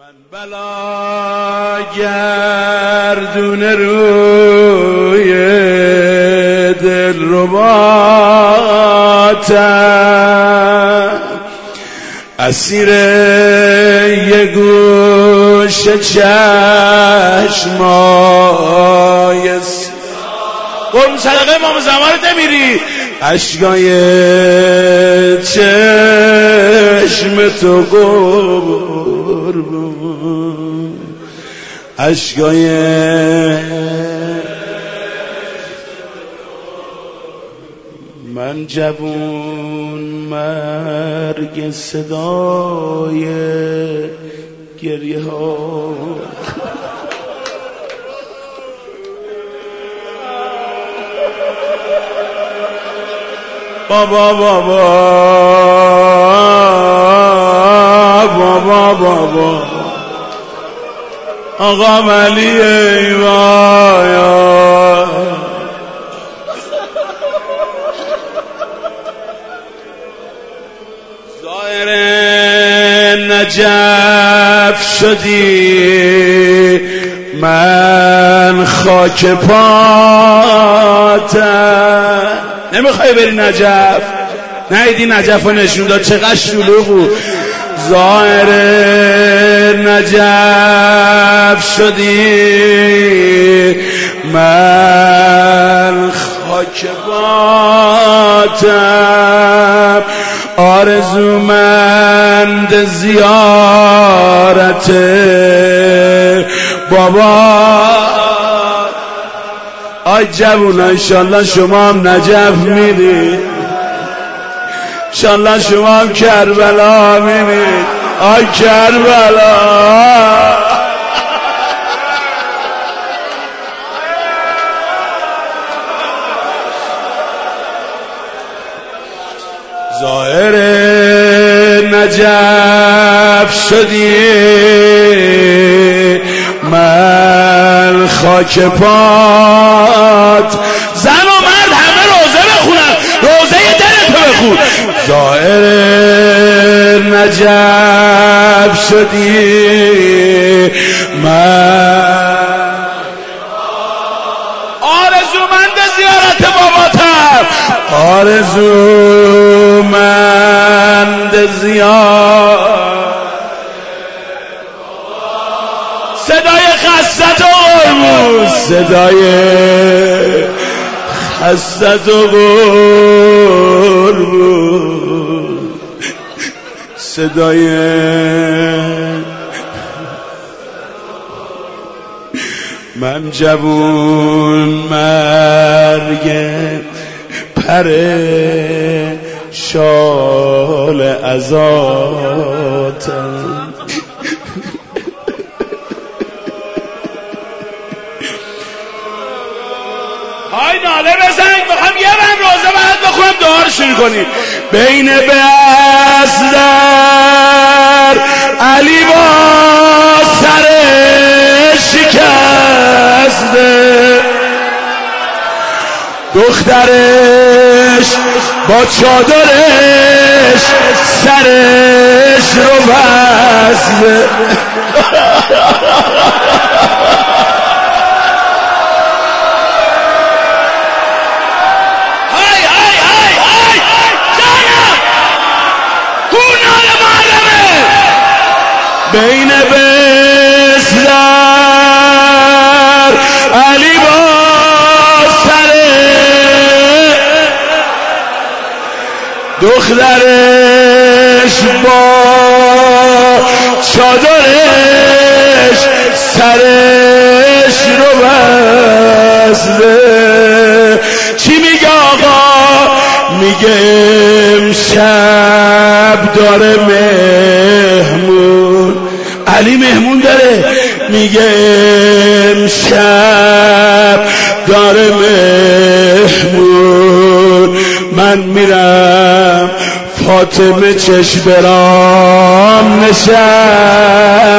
من بلا گردون روی دل رباتم، اسیر یه گوش چشمای قرم صدقه امام زمان نمیری، اشکای چشم تو قربون، اشکای من جوون مرگ صدای گریه ها بابا بابا بابا بابا آقا ملی ایوایا ظاهر نجف شدی من خاک پاتم. نمیخوای بری نجف؟ نیدی نجف رو نشون داد چقدر شلوغ بود. ظاهر نجف شدی من خاک پاتم، آرزومند زیارت بابا. آی جوونا انشالله شما هم نجف میرید، انشالله شما هم کربلا میرید. آی کربلا ظاهر نجف شدی من خاک پات. زن و مرد همه روزه بخونن، روزه دلتو بخون. ظاهر نجف شدی من آرزومند زیارت باباتم، آرزومند زیارت. صدای خستت و قربون، صدای خستت و قربون، صدای من جوون مرگ پر شال ازاتم. های ناله بزنید، میخوام یه من روزه بعد بخونم دعا رو شروع کنیم. بین بستر علی با سر شکسته، دخترش با چادرش سرش رو بسته. بین بستر علی با سر دخترش با چادرش سرش رو بسته. چی میگه آقا؟ میگه امشب داره مهمون، علی مهمون داره. میگه امشب داره مهمون، من میرم فاطمه چشم برام نشسته.